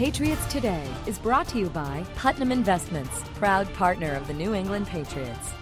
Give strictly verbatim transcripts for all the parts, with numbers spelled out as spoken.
Patriots Today is brought to you by Putnam Investments, proud partner of the New England Patriots.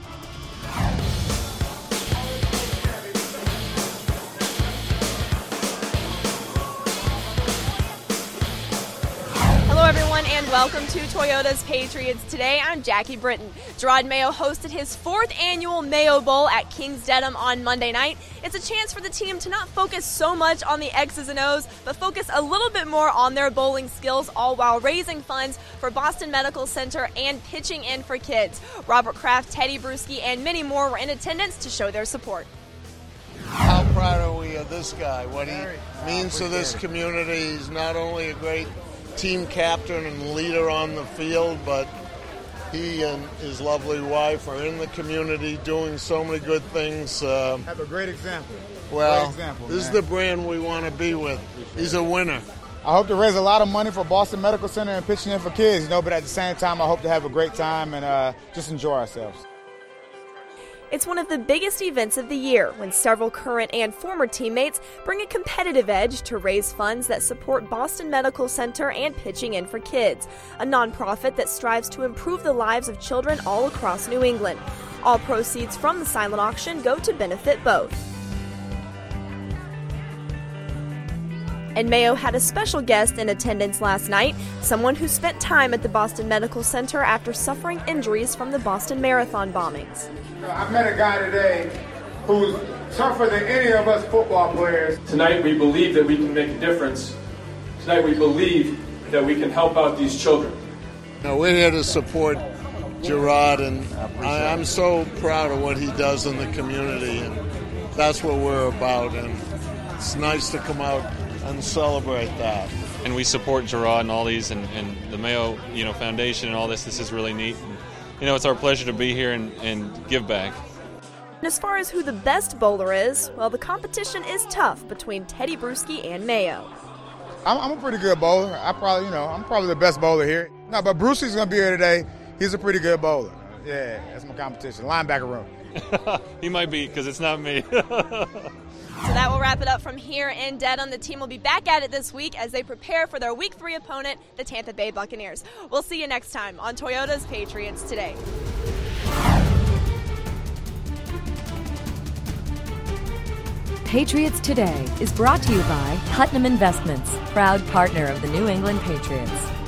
Hello everyone and welcome to Toyota's Patriots Today. I'm Jackie Britton. Jerod Mayo hosted his fourth annual Mayo Bowl at King's Dedham on Monday night. It's a chance for the team to not focus so much on the X's and O's, but focus a little bit more on their bowling skills, all while raising funds for Boston Medical Center and pitching in for kids. Robert Kraft, Teddy Bruschi, and many more were in attendance to show their support. How proud are we of this guy, what he means to this community. He's not only a great team captain and leader on the field, but he and his lovely wife are in the community doing so many good things. Uh, Have a great example. Well, great example, this man. is the brand we want to be with. He's a winner. I hope to raise a lot of money for Boston Medical Center and pitching in for kids, you know, but at the same time, I hope to have a great time and uh, just enjoy ourselves. It's one of the biggest events of the year when several current and former teammates bring a competitive edge to raise funds that support Boston Medical Center and Pitching In for Kids, a nonprofit that strives to improve the lives of children all across New England. All proceeds from the silent auction go to benefit both. And Mayo had a special guest in attendance last night, someone who spent time at the Boston Medical Center after suffering injuries from the Boston Marathon bombings. I met a guy today who's tougher than any of us football players. Tonight we believe that we can make a difference. Tonight we believe that we can help out these children. Now, we're here to support Jerod, and I, I'm so proud of what he does in the community, and that's what we're about, and it's nice to come out and celebrate that. And we support Jerod and all these, and, and the Mayo, you know, Foundation and all this. This is really neat. And, you know, it's our pleasure to be here and, and give back. And as far as who the best bowler is, well, the competition is tough between Teddy Bruschi and Mayo. I'm, I'm a pretty good bowler. I probably, you know, I'm probably the best bowler here. No, but Brucey's going to be here today. He's a pretty good bowler. Yeah, that's my competition. Linebacker room. He might be, because it's not me. So that will wrap it up from here in Dedham. The team will be back at it this week as they prepare for their Week three opponent, the Tampa Bay Buccaneers. We'll see you next time on Toyota's Patriots Today. Patriots Today is brought to you by Putnam Investments, proud partner of the New England Patriots.